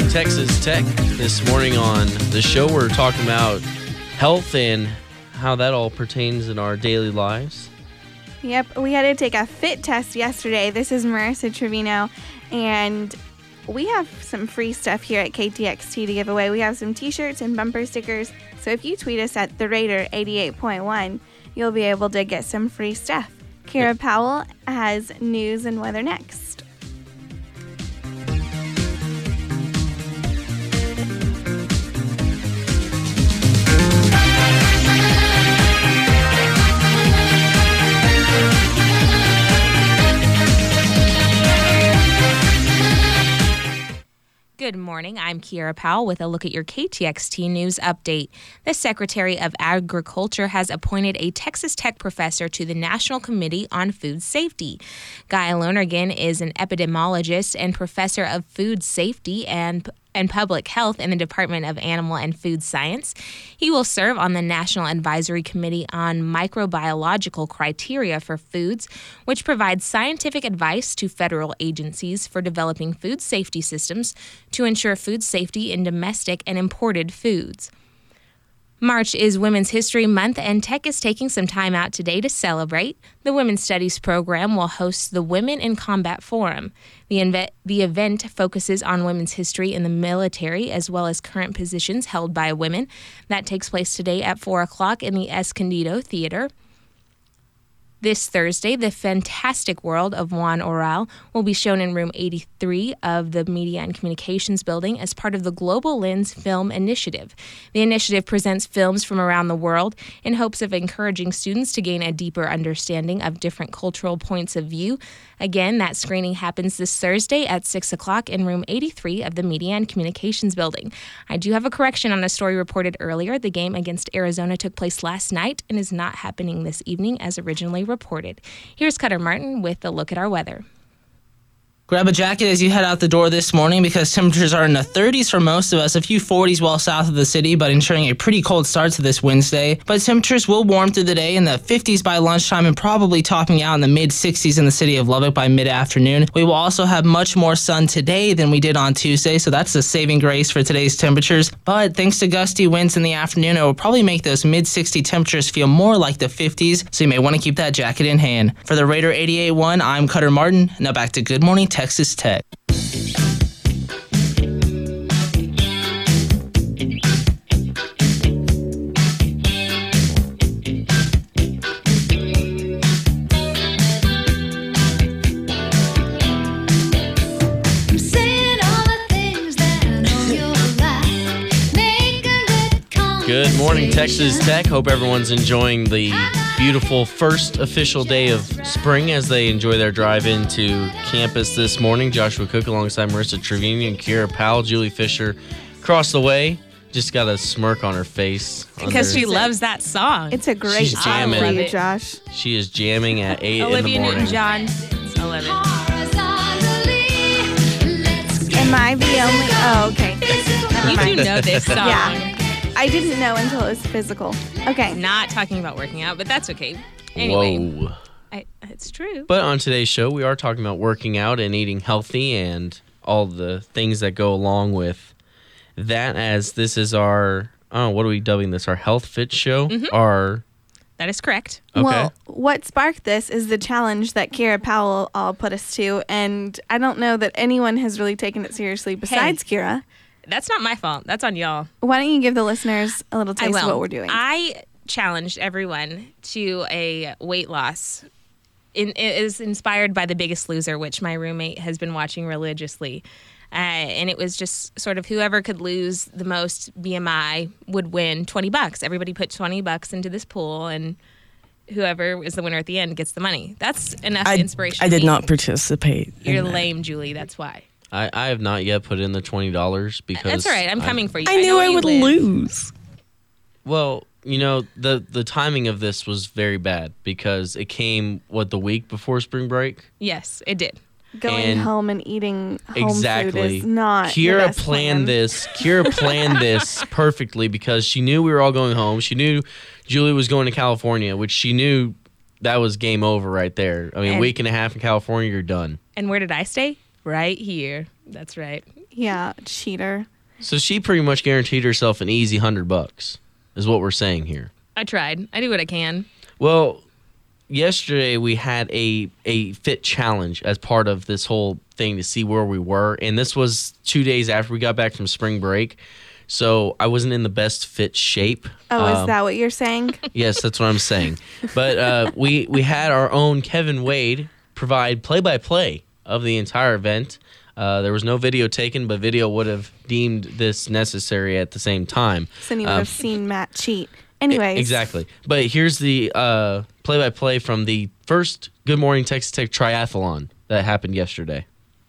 morning, Texas Tech. This morning on the show, we're talking about health and how that all pertains in our daily lives. Yep, we had to take a fit test yesterday. This is Marissa Trevino, and we have some free stuff here at KTXT to give away. We have some t-shirts and bumper stickers, so if you tweet us at TheRaider88.1, you'll be able to get some free stuff. Kira Powell has news and weather next. Good morning. I'm Kiera Powell with a look at your KTXT News update. The Secretary of Agriculture has appointed a Texas Tech professor to the National Committee on Food Safety. Guy Lonergan is an epidemiologist and professor of food safety and Public Health in the Department of Animal and Food Science. He will serve on the National Advisory Committee on Microbiological Criteria for Foods, which provides scientific advice to federal agencies for developing food safety systems to ensure food safety in domestic and imported foods. March is Women's History Month, and Tech is taking some time out today to celebrate. The Women's Studies program will host the Women in Combat Forum. The event focuses on women's history in the military as well as current positions held by women. That takes place today at 4 o'clock in the Escondido Theater. This Thursday, The Fantastic World of Juan Oral will be shown in room 83 of the Media and Communications Building as part of the Global Lens Film Initiative. The initiative presents films from around the world in hopes of encouraging students to gain a deeper understanding of different cultural points of view. Again, that screening happens this Thursday at 6 o'clock in room 83 of the Media and Communications Building. I do have a correction on a story reported earlier. The game against Arizona took place last night and is not happening this evening as originally reported. Here's Cutter Martin with a look at our weather. Grab a jacket as you head out the door this morning because temperatures are in the 30s for most of us, a few 40s well south of the city, but ensuring a pretty cold start to this Wednesday. But temperatures will warm through the day in the 50s by lunchtime and probably topping out in the mid-60s in the city of Lubbock by mid-afternoon. We will also have much more sun today than we did on Tuesday, so that's the saving grace for today's temperatures. But thanks to gusty winds in the afternoon, it will probably make those mid-60 temperatures feel more like the 50s, so you may want to keep that jacket in hand. For the Raider 88.1, I'm Cutter Martin. Now back to Good Morning Texas Tech. Good morning, Texas Tech. Hope everyone's enjoying the beautiful first official day of spring as they enjoy their drive into campus this morning. Joshua Cook alongside Marissa Trevino and Kira Powell. Julie Fisher across the way. Just got a smirk on her face. Because she loves that song. It's a great She's song jamming. for you, Josh. She is jamming at 8 in the Olivia morning. Newton-John, 11. Am I the only... Oh, okay. Never You mind. do know this song. Yeah. I didn't know until it was physical. Okay. Not talking about working out, but that's okay. Anyway, Whoa. it's true. But on today's show, we are talking about working out and eating healthy and all the things that go along with that, as this is our, what are we dubbing this? Our Health Fit show? Mm-hmm. That is correct. Okay. Well, what sparked this is the challenge that Kira Powell put us to, and I don't know that anyone has really taken it seriously besides Kira. That's not my fault. That's on y'all. Why don't you give the listeners a little taste of what we're doing? I challenged everyone to a weight loss. It is inspired by The Biggest Loser, which my roommate has been watching religiously. And it was just sort of whoever could lose the most BMI would win $20. Everybody put $20 into this pool, and whoever is the winner at the end gets the money. That's enough inspiration. I did not participate. You're lame, Julie. That's why. I have not yet put in the $20 because... That's all right. I'm coming for you. I knew know I you would live. lose. Well, you know, the timing of this was very bad because it came, the week before spring break? Yes, it did. Going home and eating home exactly. food is not Kira the best planned plan. this. Kira planned this perfectly because she knew we were all going home. She knew Julie was going to California, which she knew that was game over right there. I mean, a week and a half in California, you're done. And where did I stay? Right here. That's right. Yeah, cheater. So she pretty much guaranteed herself an easy $100, is what we're saying here. I tried. I do what I can. Well, yesterday we had a fit challenge as part of this whole thing to see where we were, and this was 2 days after we got back from spring break. So I wasn't in the best fit shape. Oh, is that what you're saying? Yes, that's what I'm saying. But we had our own Kevin Wade provide play-by-play of the entire event. There was no video taken, but video would have deemed this necessary at the same time. So then you would have seen Matt cheat. Anyways. Exactly. But here's the play-by-play from the first Good Morning Texas Tech triathlon that happened yesterday.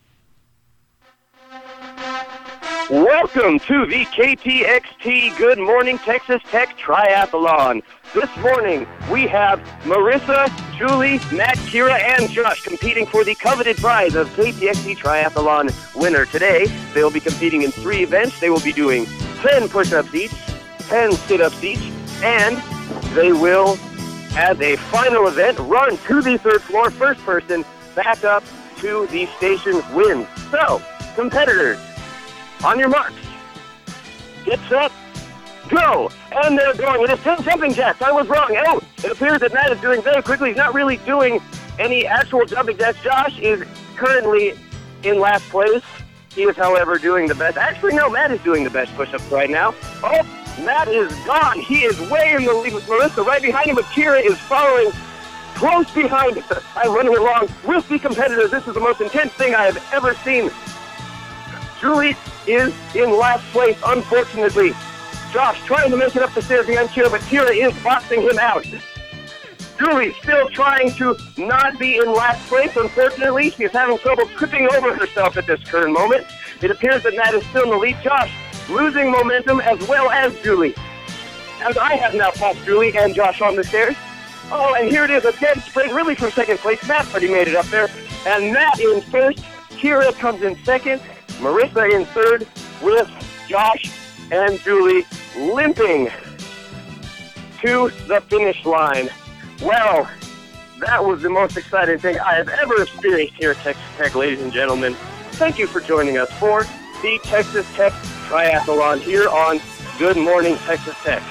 Welcome to the KTXT Good Morning Texas Tech Triathlon. This morning, we have Marissa, Julie, Matt, Kira, and Josh competing for the coveted prize of KTXT Triathlon winner. Today, they'll be competing in 3 events. They will be doing 10 push-ups each, 10 sit-ups each, and they will, as a final event, run to the 3rd floor, first person back up to the station wins. So, competitors, on your marks, get set, go! And they're going. It is 10 jumping jacks. I was wrong. Oh, it appears that Matt is doing very quickly. He's not really doing any actual jumping jacks. Josh is currently in last place. He is, however, doing the best. Actually, no, Matt is doing the best push-ups right now. Oh, Matt is gone. He is way in the lead with Marissa. Right behind him, but Kira is following close behind. I'm running along with the competitors. This is the most intense thing I have ever seen. Julie is in last place, unfortunately. Josh trying to make it up the stairs behind Kira, but Kira is boxing him out. Julie still trying to not be in last place. Unfortunately, she is having trouble tripping over herself at this current moment. It appears that Matt is still in the lead. Josh losing momentum as well as Julie. As I have now passed Julie and Josh on the stairs. Oh, and here it is, a dead sprint, really for second place. Matt already made it up there. And Matt in first. Kira comes in second. Marissa in third with Josh and Julie limping to the finish line. Well, that was the most exciting thing I have ever experienced here at Texas Tech, ladies and gentlemen. Thank you for joining us for the Texas Tech Triathlon here on Good Morning Texas Tech.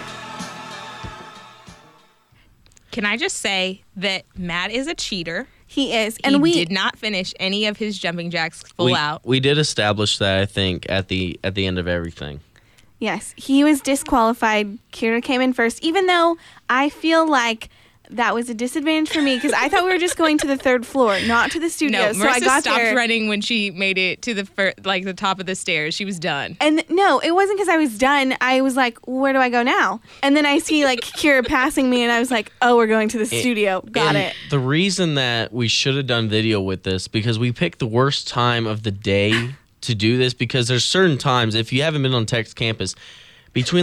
Can I just say that Matt is a cheater? He is. And he did not finish any of his jumping jacks full out. We did establish that, I think, at the end of everything. Yes, he was disqualified. Kira came in first, even though I feel like that was a disadvantage for me because I thought we were just going to the 3rd floor, not to the studio. No, so Marissa I got stopped there. running when she made it to the top of the stairs. She was done. And no, it wasn't because I was done. I was like, where do I go now? And then I see like Kira passing me, and I was like, oh, we're going to the studio. Got it. The reason that we should have done video with this because we picked the worst time of the day to do this because there's certain times if you haven't been on Tech's campus. Between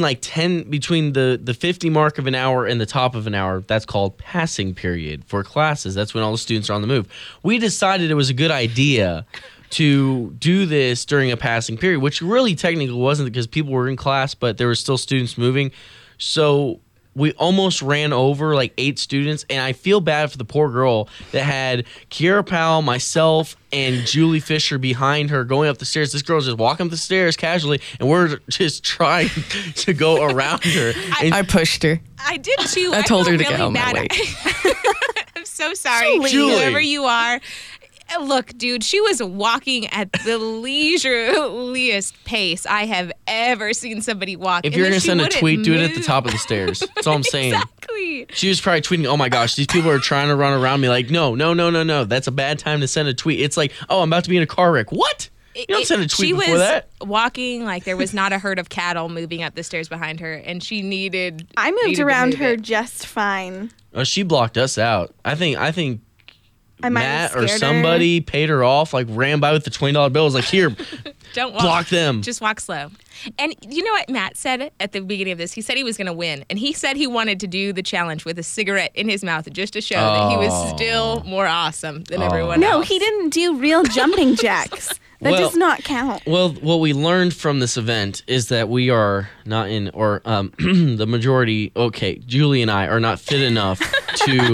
the 50 mark of an hour and the top of an hour, that's called passing period for classes. That's when all the students are on the move. We decided it was a good idea to do this during a passing period, which really technically wasn't because people were in class, but there were still students moving. So we almost ran over like 8 students, and I feel bad for the poor girl that had Kiera Powell, myself, and Julie Fisher behind her going up the stairs. This girl's just walking up the stairs casually, and we're just trying to go around her. I pushed her. I did too. I told her to felt get really on my bad. way. I'm so sorry, Julie. whoever you are. Look, dude, she was walking at the leisureliest pace I have ever seen somebody walk. If you're going to send a tweet, do it at the move. top of the stairs. That's all I'm saying. Exactly. She was probably tweeting, oh my gosh, these people are trying to run around me. Like, no. That's a bad time to send a tweet. It's like, oh, I'm about to be in a car wreck. What? You don't send a tweet before that. She was walking like there was not a herd of cattle moving up the stairs behind her, and she needed. I moved needed to around move her it. just fine. Oh, she blocked us out. I think I might have Matt or scared somebody paid her off, like ran by with the $20 bill. Was like, here, Don't walk. block them. Just walk slow. And you know what Matt said at the beginning of this? He said he was going to win. And he said he wanted to do the challenge with a cigarette in his mouth just to show that he was still more awesome than everyone No, else. he didn't do real jumping jacks. That Well- does not count. Well, what we learned from this event is that we are not the majority, okay, Julie and I are not fit enough to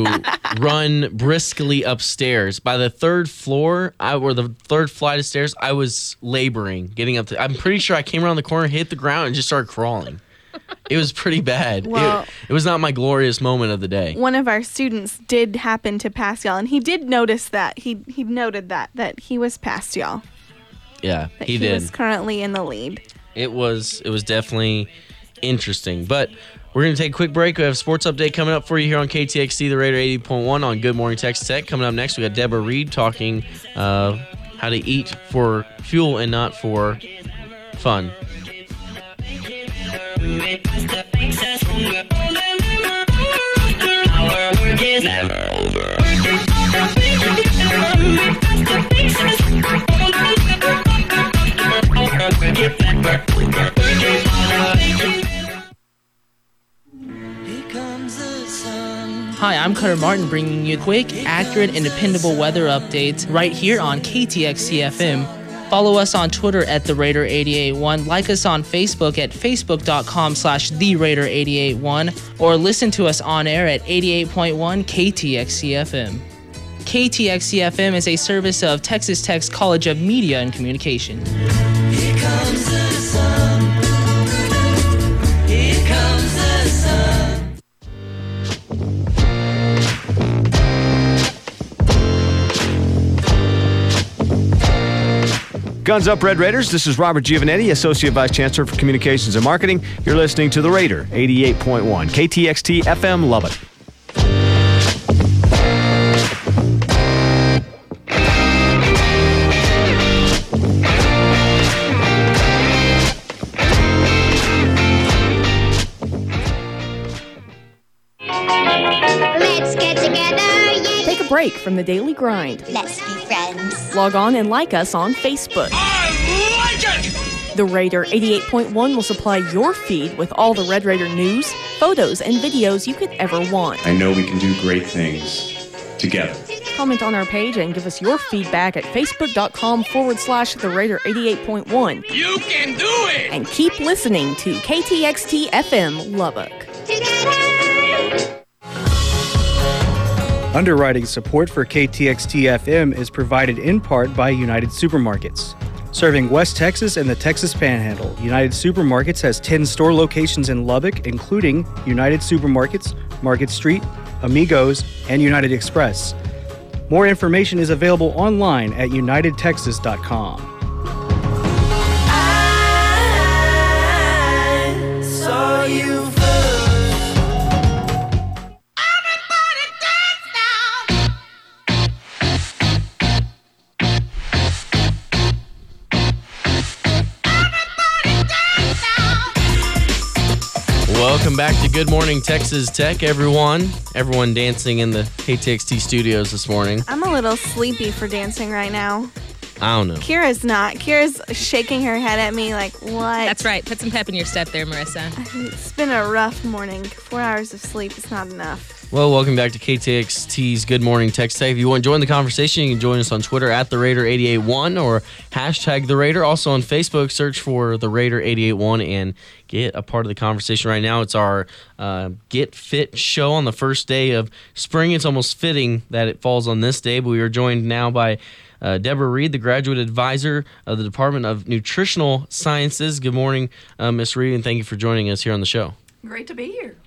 run briskly upstairs. By the third floor, or the third flight of stairs, I was laboring getting up. I'm pretty sure I came around the corner, hit the ground, and just started crawling. It was pretty bad. Well, it was not my glorious moment of the day. One of our students did happen to pass y'all, and he did notice that. He noted that he was past y'all. Yeah, That he did. was currently in the lead. It was definitely interesting. But we're going to take a quick break. We have a sports update coming up for you here on KTXT, the Raider 80.1 on Good Morning Texas Tech. Coming up next, we got Deborah Reed talking how to eat for fuel and not for fun. Hi, I'm Cutter Martin bringing you quick, accurate, and dependable weather updates right here on KTXT FM. Follow us on Twitter at TheRaider881, like us on Facebook at facebook.com/TheRaider881, or listen to us on air at 88.1 KTXT FM. KTXT FM is a service of Texas Tech's College of Media and Communication. Here comes the sun. Here comes the sun. Guns Up, Red Raiders. This is Robert Giovanetti, Associate Vice Chancellor for Communications and Marketing. You're listening to The Raider, 88.1, KTXT FM Lubbock. Let's get together, yeah. Take a break from the daily grind. Let's be friends. Log on and like us on Facebook. I like it! The Raider 88.1 will supply your feed with all the Red Raider news, photos, and videos you could ever want. I know we can do great things together. Comment on our page and give us your feedback at facebook.com/The Raider 88.1. You can do it! And keep listening to KTXT FM Lubbock. Together. Underwriting support for KTXT FM is provided in part by United Supermarkets. Serving West Texas and the Texas Panhandle, United Supermarkets has 10 store locations in Lubbock, including United Supermarkets, Market Street, Amigos, and United Express. More information is available online at unitedtexas.com. I saw you first. Everybody dance now. Everybody dance now. Welcome back to Good Morning Texas Tech, everyone. Everyone dancing in the KTXT studios this morning. I'm a little sleepy for dancing right now. I don't know. Kira's not. Kira's shaking her head at me like, what? That's right. Put some pep in your step there, Marissa. It's been a rough morning. 4 hours of sleep is not enough. Well, welcome back to KTXT's Good Morning Texas Tech. If you want to join the conversation, you can join us on Twitter at TheRaider881 or hashtag TheRaider. Also on Facebook, search for TheRaider881 and get a part of the conversation right now. It's our Get Fit show on the first day of spring. It's almost fitting that it falls on this day, but we are joined now by Deborah Reed, the graduate advisor of the Department of Nutritional Sciences. Good morning, Ms. Reed, and thank you for joining us here on the show. Great to be here.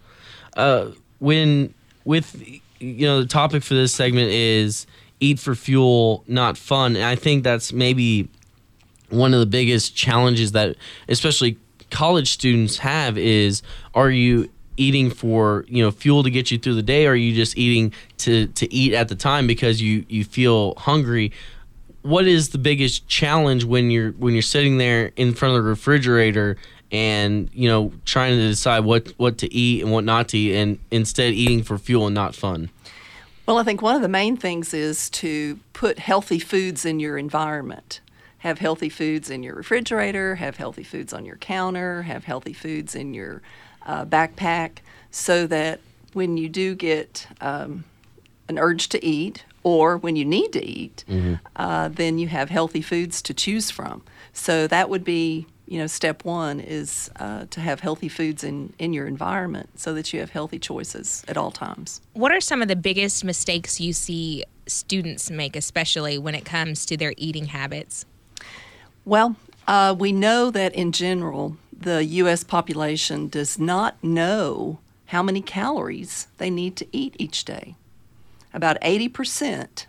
The topic for this segment is eat for fuel, not fun. And I think that's maybe one of the biggest challenges that especially college students have is, are you eating for fuel to get you through the day, or are you just eating to eat at the time because you feel hungry? What is the biggest challenge when you're sitting there in front of the refrigerator and trying to decide what to eat and what not to eat, and instead eating for fuel and not fun? Well, I think one of the main things is to put healthy foods in your environment. Have healthy foods in your refrigerator, have healthy foods on your counter, have healthy foods in your backpack, so that when you do get an urge to eat, or when you need to eat, then you have healthy foods to choose from. So that would be step one is to have healthy foods in your environment so that you have healthy choices at all times. What are some of the biggest mistakes you see students make, especially when it comes to their eating habits? Well, we know that in general, the U.S. population does not know how many calories they need to eat each day. About 80%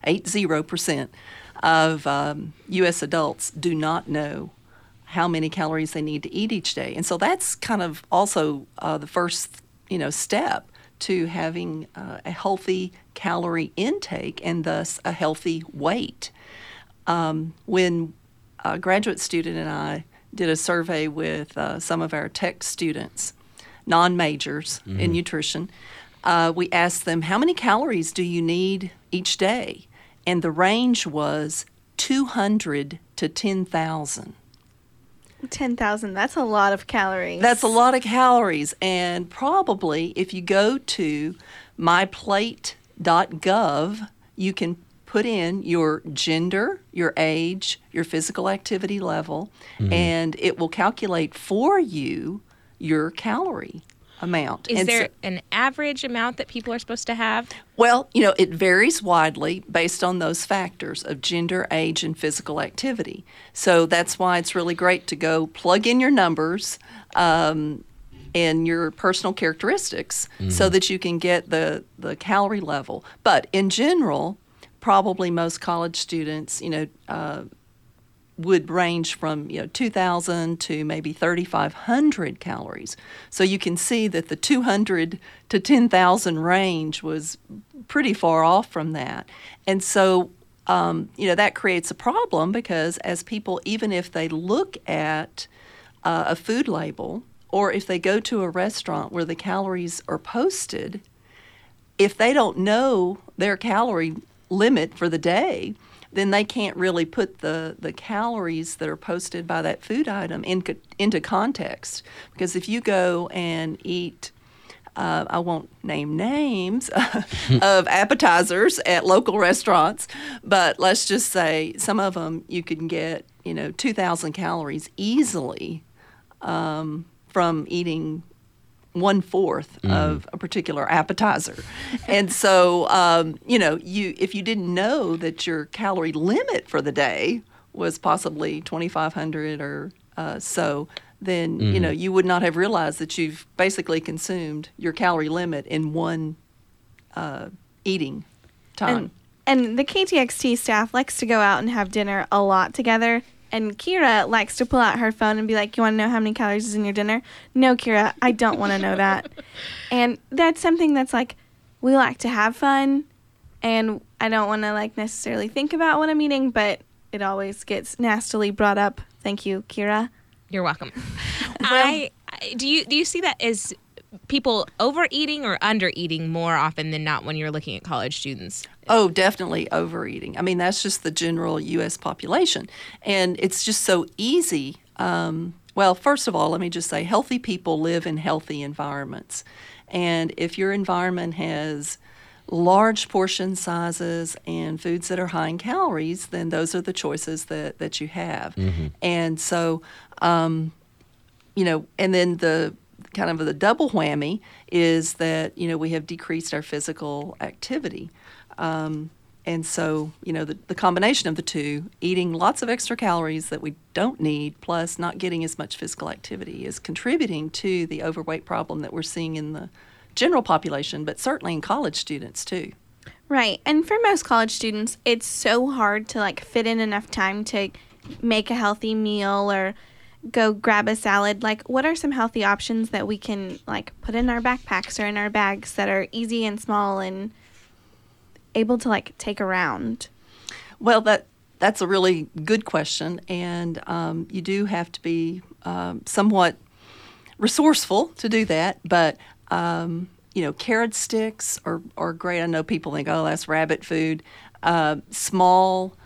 of U.S. adults do not know how many calories they need to eat each day. And so that's kind of also the first, step to having a healthy calorie intake and thus a healthy weight. When a graduate student and I did a survey with some of our tech students, non-majors in nutrition, we asked them, how many calories do you need each day? And the range was 200 to 10,000. 10,000, that's a lot of calories. That's a lot of calories. And probably if you go to myplate.gov, you can put in your gender, your age, your physical activity level, and it will calculate for you your calorie amount. Is there an average amount that people are supposed to have? Well, it varies widely based on those factors of gender, age, and physical activity. So that's why it's really great to go plug in your numbers and your personal characteristics so that you can get the calorie level. But in general, probably most college students, would range from 2,000 to maybe 3,500 calories. So you can see that the 200 to 10,000 range was pretty far off from that. And so, that creates a problem because as people, even if they look at a food label or if they go to a restaurant where the calories are posted, if they don't know their calorie limit for the day, then they can't really put the calories that are posted by that food item into context. Because if you go and eat, I won't name names, of appetizers at local restaurants, but let's just say some of them you can get, 2,000 calories easily from eating 1/4 of a particular appetizer. And so, if you didn't know that your calorie limit for the day was possibly 2,500 or so, then, you would not have realized that you've basically consumed your calorie limit in one eating time. And the KTXT staff likes to go out and have dinner a lot together. And Kira likes to pull out her phone and be like, you want to know how many calories is in your dinner? No, Kira, I don't want to know that. And that's something that's like, we like to have fun, and I don't want to necessarily think about what I'm eating, but it always gets nastily brought up. Thank you, Kira. You're welcome. Do you see that as people overeating or undereating more often than not when you're looking at college students? Oh, definitely overeating. I mean, that's just the general U.S. population. And it's just so easy. Well, first of all, let me just say healthy people live in healthy environments. And if your environment has large portion sizes and foods that are high in calories, then those are the choices that you have. And so, and then the kind of the double whammy is that, we have decreased our physical activity. And so, the combination of the two, eating lots of extra calories that we don't need, plus not getting as much physical activity, is contributing to the overweight problem that we're seeing in the general population, but certainly in college students too. Right. And for most college students, it's so hard to fit in enough time to make a healthy meal or go grab a salad. What are some healthy options that we can put in our backpacks or in our bags that are easy and small and able to take around? Well, that's a really good question, and you do have to be somewhat resourceful to do that. But carrot sticks are great. I know people think, oh, that's rabbit food. Small,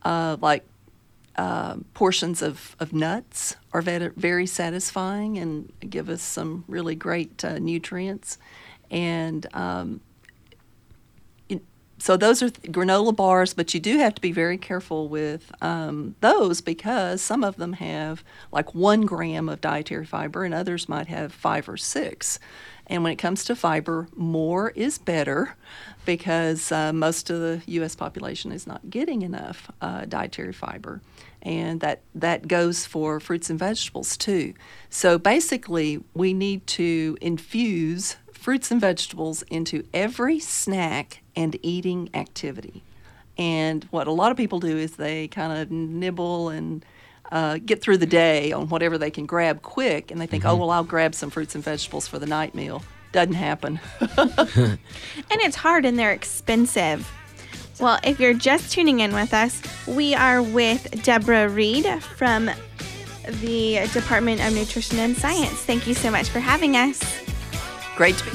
portions of nuts are very satisfying and give us some really great nutrients. And So those are granola bars, but you do have to be very careful with those because some of them have like 1 gram of dietary fiber and others might have 5 or 6. And when it comes to fiber, more is better because most of the U.S. population is not getting enough dietary fiber. And that goes for fruits and vegetables too. So basically, we need to infuse fruits and vegetables into every snack and eating activity. And what a lot of people do is they kind of nibble and get through the day on whatever they can grab quick, and they think, oh, well, I'll grab some fruits and vegetables for the night meal. Doesn't happen. And it's hard and they're expensive. Well, if you're just tuning in with us, we are with Deborah Reed from the Department of Nutrition and Science. Thank you so much for having us. Great to be.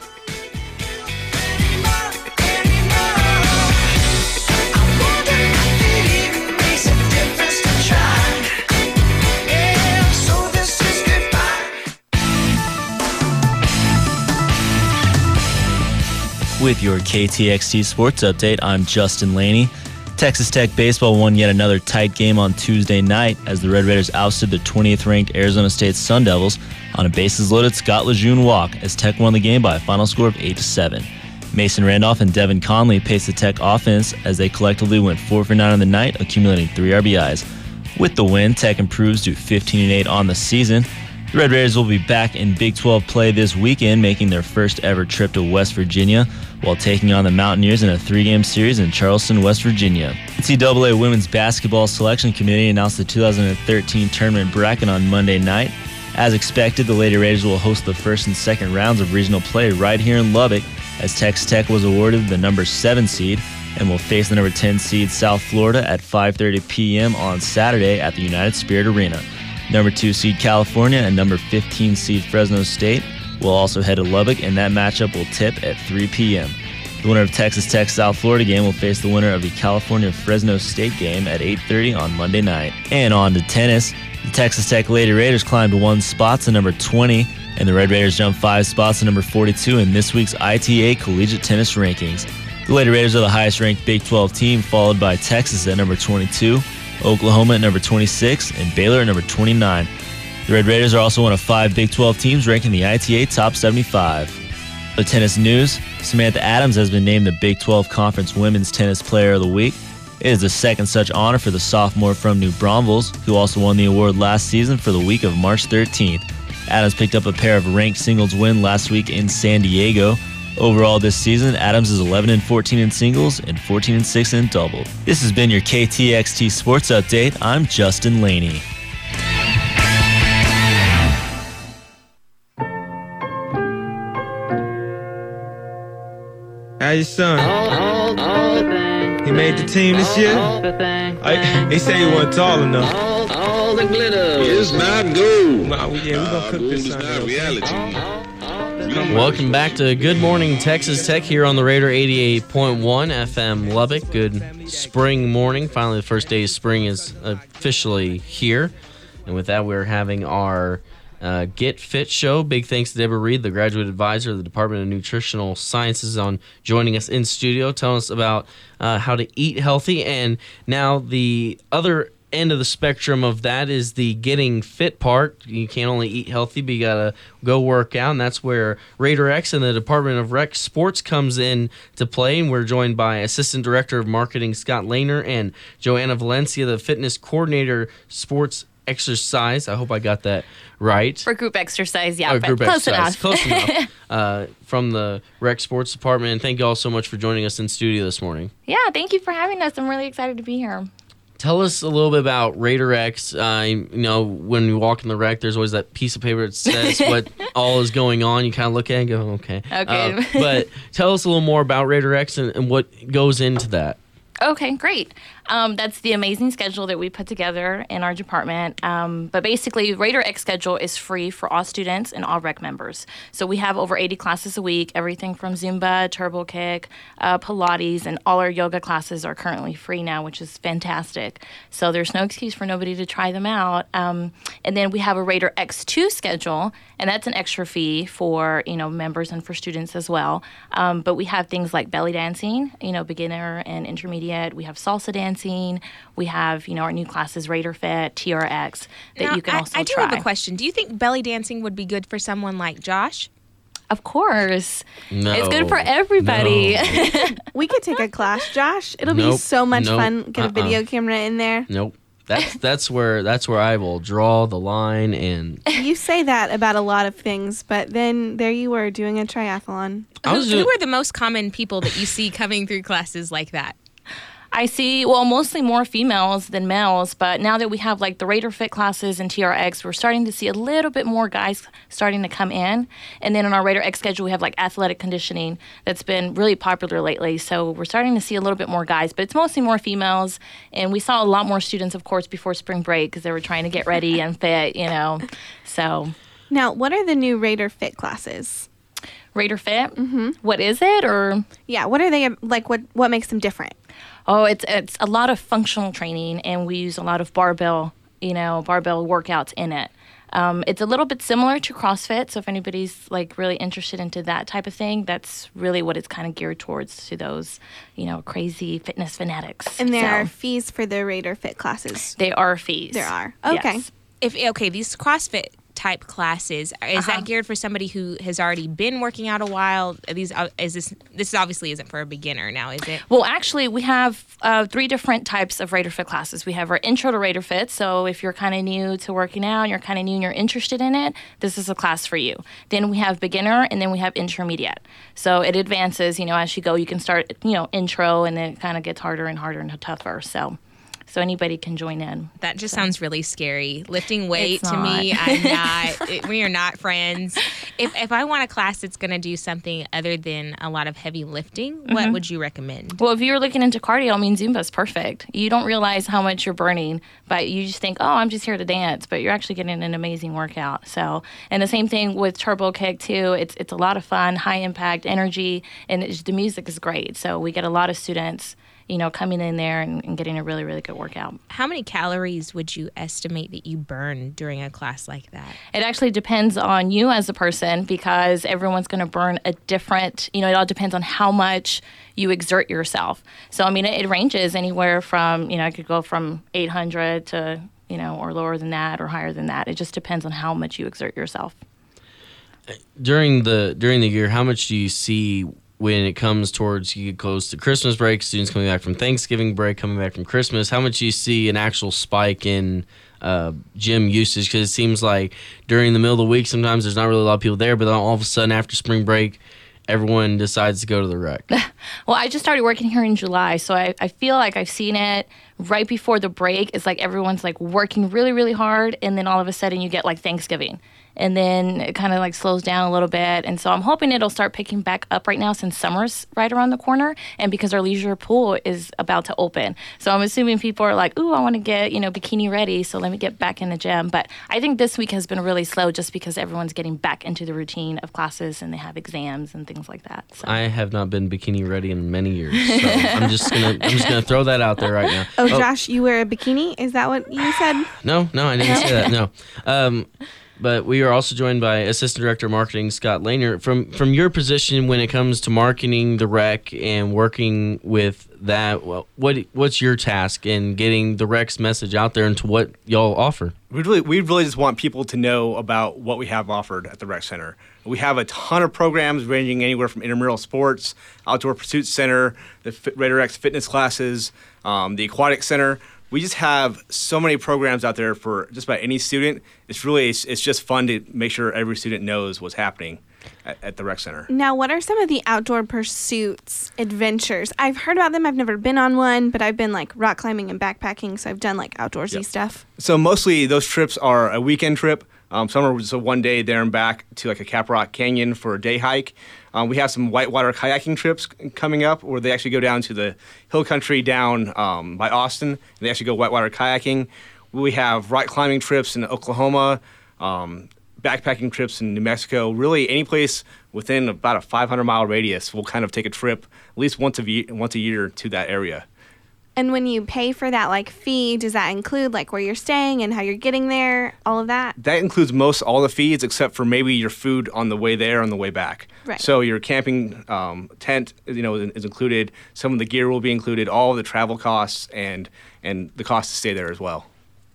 With your KTXT Sports Update, I'm Justin Laney. Texas Tech baseball won yet another tight game on Tuesday night as the Red Raiders ousted the 20th-ranked Arizona State Sun Devils on a bases-loaded Scott Lejeune walk as Tech won the game by a final score of 8-7. Mason Randolph and Devin Conley paced the Tech offense as they collectively went 4 for 9 on the night, accumulating 3 RBIs. With the win, Tech improves to 15-8 on the season. The Red Raiders will be back in Big 12 play this weekend, making their first ever trip to West Virginia, while taking on the Mountaineers in a 3-game series in Charleston, West Virginia. NCAA Women's Basketball Selection Committee announced the 2013 tournament bracket on Monday night. As expected, the Lady Raiders will host the first and second rounds of regional play right here in Lubbock, as Texas Tech was awarded the number 7 seed and will face the number 10 seed South Florida at 5:30 p.m. on Saturday at the United Spirit Arena. Number 2 seed California and number 15 seed Fresno State will also head to Lubbock, and that matchup will tip at 3 p.m. The winner of Texas Tech South Florida game will face the winner of the California Fresno State game at 8:30 on Monday night. And on to tennis. The Texas Tech Lady Raiders climbed 1 spot to number 20, and the Red Raiders jumped 5 spots to number 42 in this week's ITA Collegiate Tennis Rankings. The Lady Raiders are the highest-ranked Big 12 team, followed by Texas at number 22, Oklahoma at number 26, and Baylor at number 29. The Red Raiders are also one of 5 Big 12 teams ranking the ITA Top 75. The tennis news, Samantha Adams has been named the Big 12 Conference Women's Tennis Player of the Week. It is the second such honor for the sophomore from New Braunfels, who also won the award last season for the week of March 13th. Adams picked up a pair of ranked singles win last week in San Diego. Overall this season, Adams is 11-14 in singles and 14-6 in double. This has been your KTXT Sports Update. I'm Justin Laney. How's your son? He made the team this year? They say he wasn't tall enough. All the glitter is not gold. Well, yeah, we're gonna cook this not reality. Welcome back to Good Morning Texas Tech here on the Raider 88.1 FM Lubbock. Good spring morning. Finally, the first day of spring is officially here. And with that, we're having our Get Fit show. Big thanks to Deborah Reed, the graduate advisor of the Department of Nutritional Sciences, on joining us in studio, telling us about how to eat healthy. And now the other end of the spectrum of that is the getting fit part. You can't only eat healthy, but you gotta go work out, and that's where Raider X and the Department of Rec Sports comes in to play. And we're joined by Assistant Director of Marketing Scott Lehner and Joanna Valencia, the Fitness Coordinator, Sports Exercise. I hope I got that right. For group exercise, yeah. Group close exercise. enough. Close enough. From the Rec Sports Department. And thank you all so much for joining us in studio this morning. Yeah, thank you for having us. I'm really excited to be here. Tell us a little bit about Raider X. You know, when you walk in the rec, there's always that piece of paper that says what all is going on. You kind of look at it and go, okay. Okay. But tell us a little more about Raider X and what goes into that. Okay, great. That's the amazing schedule that we put together in our department. But basically, Raider X schedule is free for all students and all rec members. So we have over 80 classes a week, everything from Zumba, Turbo Kick, Pilates, and all our yoga classes are currently free now, which is fantastic. So there's no excuse for nobody to try them out. And then we have a Raider X2 schedule, and that's an extra fee for, members and for students as well. But we have things like belly dancing, beginner and intermediate. We have salsa dancing. We have, our new classes, Raider Fit, TRX, that you can also try. I do have a question. Do you think belly dancing would be good for someone like Josh? Of course. No. It's good for everybody. No. We could take a class, Josh. It'll be so much fun. Get a video camera in there. Nope. That's where I will draw the line. And you say that about a lot of things, but then there you were doing a triathlon. Who are the most common people that you see coming through classes like that? I see, mostly more females than males, but now that we have like the Raider Fit classes and TRX, we're starting to see a little bit more guys starting to come in. And then on our Raider X schedule, we have like athletic conditioning that's been really popular lately. So we're starting to see a little bit more guys, but it's mostly more females. And we saw a lot more students, of course, before spring break because they were trying to get ready and fit, so. Now, what are the new Raider Fit classes? Raider Fit? Mm-hmm. What is it? Or yeah, what are they like? What makes them different? Oh, it's a lot of functional training, and we use a lot of barbell workouts in it. It's a little bit similar to CrossFit, so if anybody's like really interested into that type of thing, that's really what it's kind of geared towards, to those, crazy fitness fanatics. And there are fees for the Raider Fit classes. There are fees. There are. Okay. Yes. These CrossFit type classes, is that geared for somebody who has already been working out a while? This obviously isn't for a beginner now, is it? Well, actually, we have 3 different types of Raider Fit classes. We have our Intro to Raider Fit, so if you're kind of new to working out and you're kind of new and you're interested in it, this is a class for you. Then we have beginner, and then we have intermediate. So it advances, as you go. You can start, intro, and then it kind of gets harder and harder and tougher, so anybody can join in. That just sounds really scary. Lifting weight to me, I'm not. We are not friends. If I want a class that's going to do something other than a lot of heavy lifting, what would you recommend? Well, if you're looking into cardio, Zumba's perfect. You don't realize how much you're burning, but you just think, oh, I'm just here to dance, but you're actually getting an amazing workout. So, and the same thing with Turbo Kick too. It's a lot of fun, high impact, energy, and the music is great. So we get a lot of students coming in there and getting a really, really good workout. How many calories would you estimate that you burn during a class like that? It actually depends on you as a person, because everyone's going to burn a different, it all depends on how much you exert yourself. So, it ranges anywhere from, it could go from 800 to, or lower than that or higher than that. It just depends on how much you exert yourself. During the year, how much do you see when it comes towards, you get close to Christmas break, students coming back from Thanksgiving break, coming back from Christmas, how much do you see an actual spike in gym usage? Because it seems like during the middle of the week, sometimes there's not really a lot of people there, but then all of a sudden after spring break, everyone decides to go to the rec. Well, I just started working here in July, so I feel like I've seen it right before the break. It's like everyone's like working really, really hard, and then all of a sudden you get like Thanksgiving. And then it kind of like slows down a little bit. And so I'm hoping it'll start picking back up right now, since summer's right around the corner and because our leisure pool is about to open. So I'm assuming people are like, ooh, I want to get, bikini ready, so let me get back in the gym. But I think this week has been really slow just because everyone's getting back into the routine of classes and they have exams and things like that. So. I have not been bikini ready in many years. So I'm just gonna throw that out there right now. Oh, Josh, you wear a bikini? Is that what you said? No, I didn't say that. No. But we are also joined by Assistant Director of Marketing, Scott Lanier. From your position when it comes to marketing the rec and working with that, what's your task in getting the rec's message out there into what y'all offer? We really just want people to know about what we have offered at the rec center. We have a ton of programs ranging anywhere from intramural sports, outdoor pursuit center, the Raider X fitness classes, the aquatic center. We just have so many programs out there for just about any student. It's just fun to make sure every student knows what's happening at the rec center. Now, what are some of the outdoor pursuits adventures? I've heard about them. I've never been on one, but I've been like rock climbing and backpacking, so I've done like outdoorsy stuff. So mostly those trips are a weekend trip. Some are just a one day there and back to like a Caprock Canyon for a day hike. We have some whitewater kayaking trips coming up where they actually go down to the hill country down by Austin. And they actually go whitewater kayaking. We have rock climbing trips in Oklahoma, backpacking trips in New Mexico. Really, any place within about a 500-mile radius, we'll kind of take a trip at least once a year to that area. And when you pay for that like fee, does that include like where you're staying and how you're getting there, all of that? That includes all the fees except for maybe your food on the way there, on the way back. Right. So your camping tent, is included. Some of the gear will be included. All of the travel costs and the cost to stay there as well.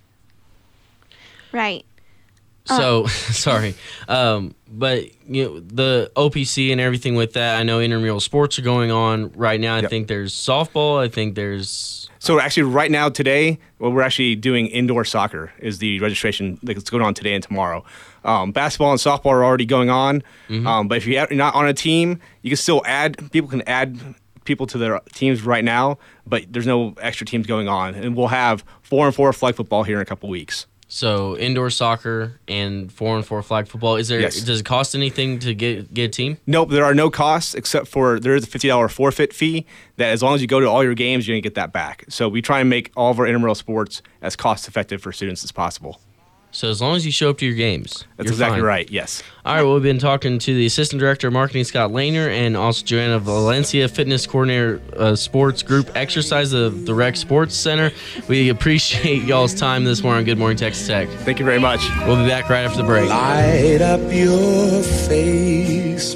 Right. So, sorry. But, the OPC and everything with that, I know intramural sports are going on right now. I think there's softball. I think there's... So, actually, right now, today, we're actually doing indoor soccer is the registration that's going on today and tomorrow. Basketball and softball are already going on. But if you're not on a team, you can still people can add people to their teams right now, but there's no extra teams going on. And we'll have 4-on-4 flag football here in a couple weeks. So indoor soccer and 4-on-4 flag football. Does it cost anything to get a team? Nope, there are no costs except for there is a $50 forfeit fee that as long as you go to all your games, you're going to get that back. So we try and make all of our intramural sports as cost effective for students as possible. So as long as you show up to your games, that's you're exactly fine. right. Yes. All right. Well, we've been talking to the Assistant Director of Marketing, Scott Lanier, and also Joanna Valencia, Fitness Coordinator, Sports Group Exercise of the Rec Sports Center. We appreciate y'all's time this morning. Good morning, Texas Tech. Thank you very much. We'll be back right after the break. Light up your face.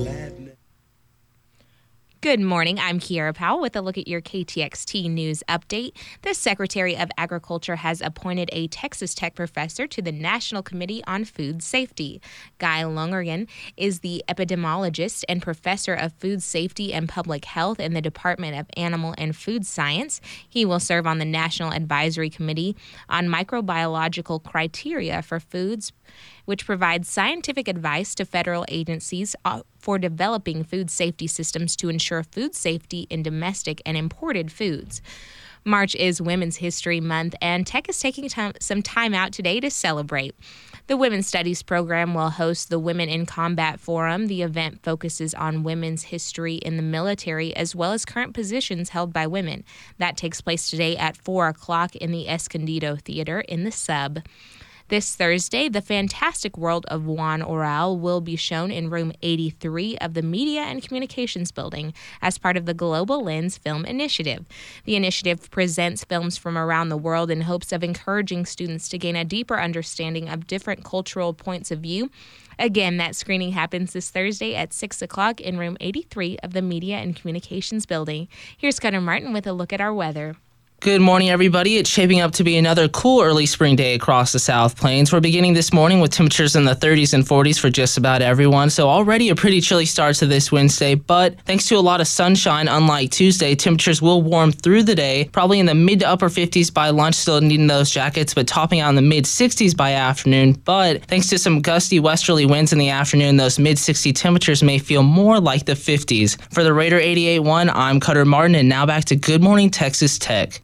Good morning. I'm Kiara Powell with a look at your KTXT News update. The Secretary of Agriculture has appointed a Texas Tech professor to the National Committee on Food Safety. Guy Lungergan is the epidemiologist and professor of food safety and public health in the Department of Animal and Food Science. He will serve on the National Advisory Committee on Microbiological Criteria for Foods, which provides scientific advice to federal agencies for developing food safety systems to ensure food safety in domestic and imported foods. March is Women's History Month, and Tech is taking some time out today to celebrate. The Women's Studies program will host the Women in Combat Forum. The event focuses on women's history in the military as well as current positions held by women. That takes place today at 4 o'clock in the Escondido Theater in the Sub. This Thursday, The Fantastic World of Juan Oral will be shown in room 83 of the Media and Communications Building as part of the Global Lens Film Initiative. The initiative presents films from around the world in hopes of encouraging students to gain a deeper understanding of different cultural points of view. Again, that screening happens this Thursday at 6 o'clock in room 83 of the Media and Communications Building. Here's Cutter Martin with a look at our weather. Good morning, everybody. It's shaping up to be another cool early spring day across the South Plains. We're beginning this morning with temperatures in the 30s and 40s for just about everyone, so already a pretty chilly start to this Wednesday, but thanks to a lot of sunshine, unlike Tuesday, temperatures will warm through the day, probably in the mid to upper 50s by lunch, still needing those jackets, but topping out in the mid 60s by afternoon. But thanks to some gusty westerly winds in the afternoon, those mid 60 temperatures may feel more like the 50s. For the Raider 88.1, I'm Cutter Martin, and now back to Good Morning Texas Tech.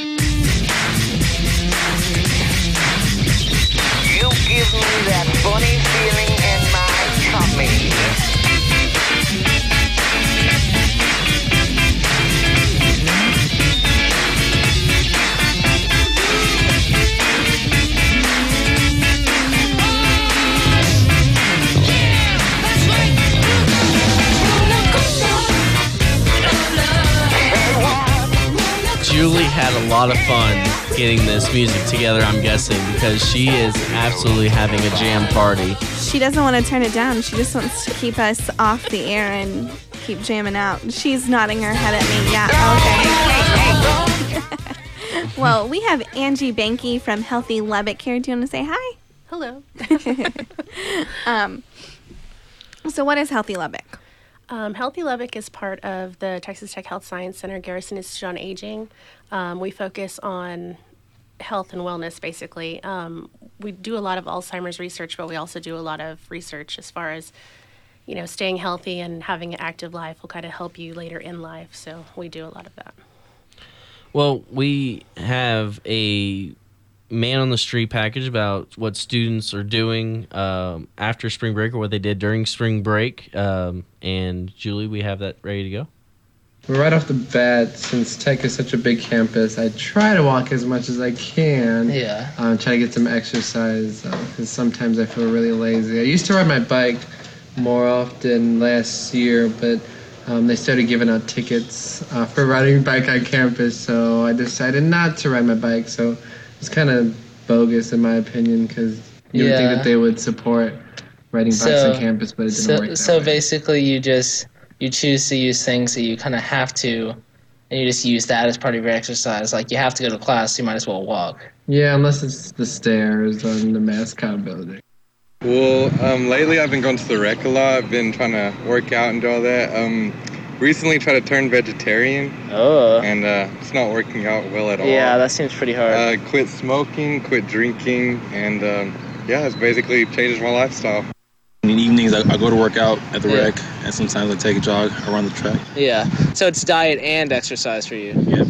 You give me that funny feeling in my tummy. Julie had a lot of fun getting this music together, I'm guessing, because she is absolutely having a jam party. She doesn't want to turn it down. She just wants to keep us off the air and keep jamming out. She's nodding her head at me. Yeah, okay. Well, we have Angie Banky from Healthy Lubbock here. Do you want to say hi? Hello. So what is Healthy Lubbock? Healthy Lubbock is part of the Texas Tech Health Science Center Garrison Institute on Aging. We focus on health and wellness, basically. We do a lot of Alzheimer's research, but we also do a lot of research as far as, staying healthy and having an active life will kind of help you later in life. So we do a lot of that. Well, we have a man on the street package about what students are doing after spring break or what they did during spring break. And Julie, we have that ready to go. Right off the bat, since Tech is such a big campus, I try to walk as much as I can. Yeah. Try to get some exercise because sometimes I feel really lazy. I used to ride my bike more often last year, but they started giving out tickets for riding a bike on campus, so I decided not to ride my bike. So it's kind of bogus in my opinion because you would think that they would support riding bikes on campus, but it didn't work that So way. basically you choose to use things that you kind of have to, and you just use that as part of your exercise. Like you have to go to class, you might as well walk. Yeah, unless it's the stairs on the mascot building. Well, lately I've been going to the rec a lot. I've been trying to work out and do all that. Recently tried to turn vegetarian. Oh. And it's not working out well at all. Yeah, that seems pretty hard. Quit smoking, quit drinking, and it's basically changed my lifestyle. In the evenings, I go to work out at the rec, and sometimes I take a jog around the track. Yeah, so it's diet and exercise for you. Yep.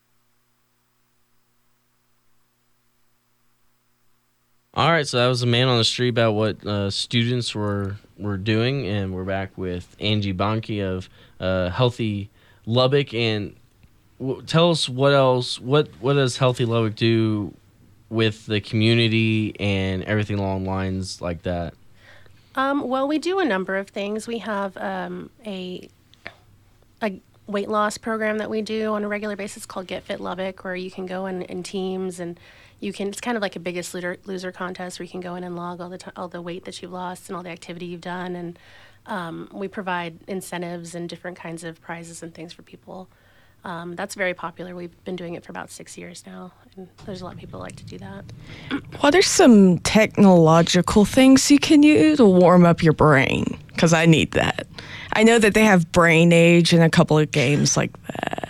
All right, so that was a man on the street about what students were doing, and we're back with Angie Bonke of Healthy Lubbock. And tell us what else. What does Healthy Lubbock do with the community and everything along lines like that? Well, we do a number of things. We have a weight loss program that we do on a regular basis called Get Fit Lubbock, where you can go in teams and it's kind of like a Biggest Loser contest where you can go in and log all the weight that you've lost and all the activity you've done. And we provide incentives and different kinds of prizes and things for people. That's very popular. We've been doing it for about 6 years now, and there's a lot of people who like to do that. What are some technological things you can use to warm up your brain? Because I need that. I know that they have Brain Age and a couple of games like that.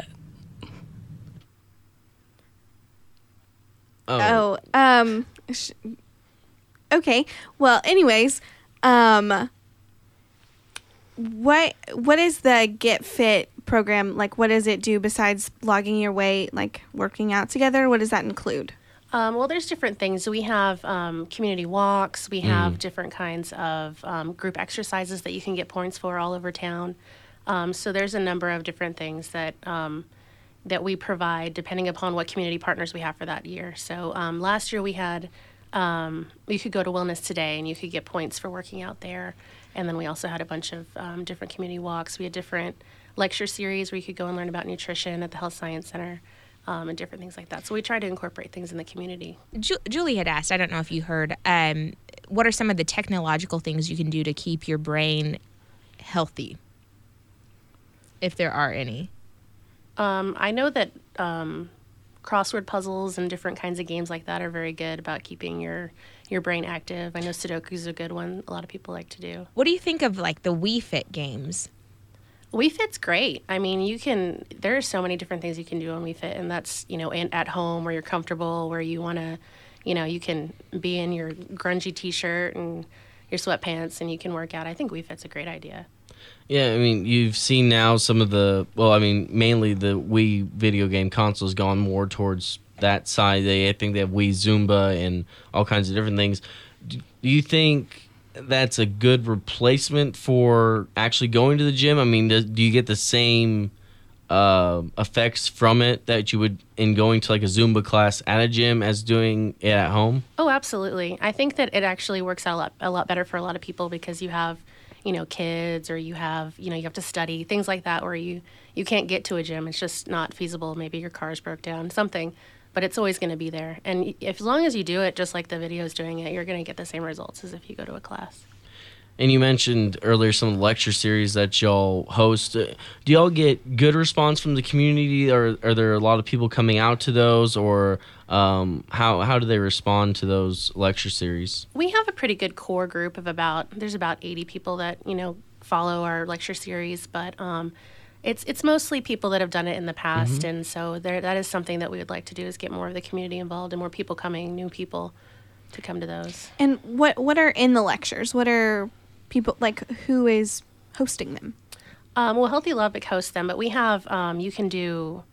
Okay. Well, anyways, what is the Get Fit program? Like, what does it do besides logging your weight, like working out together? What does that include? Well, there's different things. We have community walks. We have different kinds of group exercises that you can get points for all over town. So there's a number of different things that we provide depending upon what community partners we have for that year. So last year we had, you could go to Wellness Today and you could get points for working out there. And then we also had a bunch of different community walks. We had different lecture series where you could go and learn about nutrition at the Health Science Center. And different things like that. So we try to incorporate things in the community. Julie had asked, I don't know if you heard, what are some of the technological things you can do to keep your brain healthy, if there are any? I know that crossword puzzles and different kinds of games like that are very good about keeping your brain active. I know Sudoku is a good one a lot of people like to do. What do you think of like the Wii Fit games? Wii Fit's great. I mean, there are so many different things you can do on Wii Fit, and that's, and at home where you're comfortable, where you want to, you can be in your grungy t-shirt and your sweatpants and you can work out. I think Wii Fit's a great idea. Yeah, I mean, you've seen now some of mainly the Wii video game consoles gone more towards that side. I think they have Wii Zumba and all kinds of different things. Do you think that's a good replacement for actually going to the gym? I mean, do you get the same effects from it that you would in going to like a Zumba class at a gym as doing it at home? Oh, absolutely. I think that it actually works out a lot better for a lot of people because you have, kids, or you have to study, things like that, where you can't get to a gym. It's just not feasible. Maybe your car's broke down, something. But it's always going to be there. And as long as you do it just like the video's doing it, you're going to get the same results as if you go to a class. And you mentioned earlier some of the lecture series that y'all host. Do y'all get good response from the community? Or are there a lot of people coming out to those? Or how do they respond to those lecture series? We have a pretty good core group of there's about 80 people that, follow our lecture series. But it's mostly people that have done it in the past, and so that is something that we would like to do, is get more of the community involved and more people coming, new people, to come to those. And what are in the lectures? What are people, like, who is hosting them? Well, Healthy Lubbock hosts them, but we have, you can do